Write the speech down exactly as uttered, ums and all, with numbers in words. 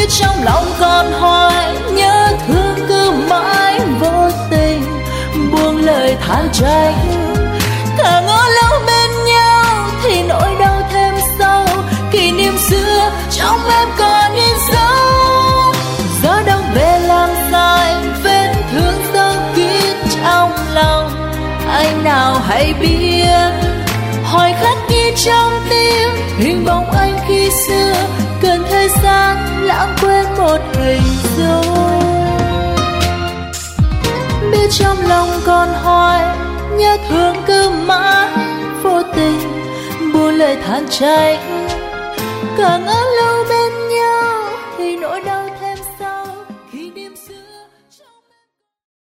biết trong lòng còn hoài nhớ thương cứ mãi vô tình buông lời than trách. Thà ngỡ lâu bên nhau thì nỗi đau thêm sâu, kỷ niệm xưa trong em còn in dấu. Gió đông về làm dài vết thương sâu kín trong lòng, anh nào hay biết hỏi khắc ghi trong tim hình bóng anh khi xưa, cần thời gian lãng quên một hình dung. Biết trong lòng còn hoài nhớ thương cứ mãi vô tình buông lời than trách. Cả ngỡ lâu